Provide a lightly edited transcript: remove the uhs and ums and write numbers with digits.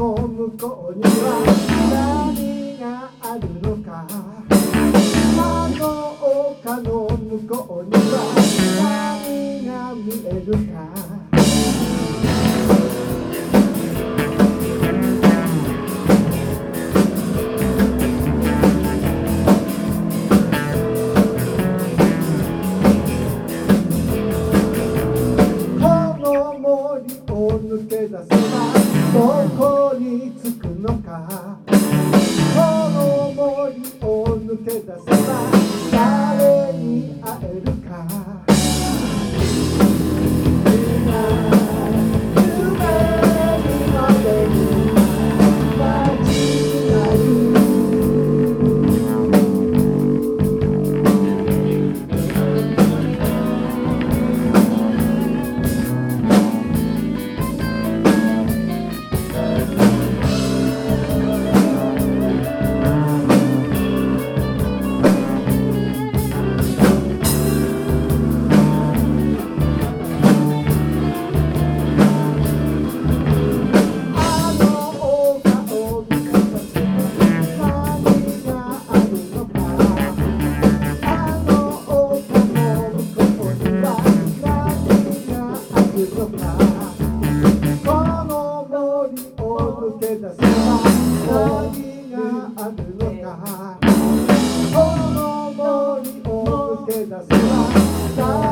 の向こうには何があるのか。あの丘の向こうには何が見えるか。抜け出せばどこに着くのか。この森を抜け出せば誰に会えるか。この森を抜け出せば何があるのか。この森を抜け出せば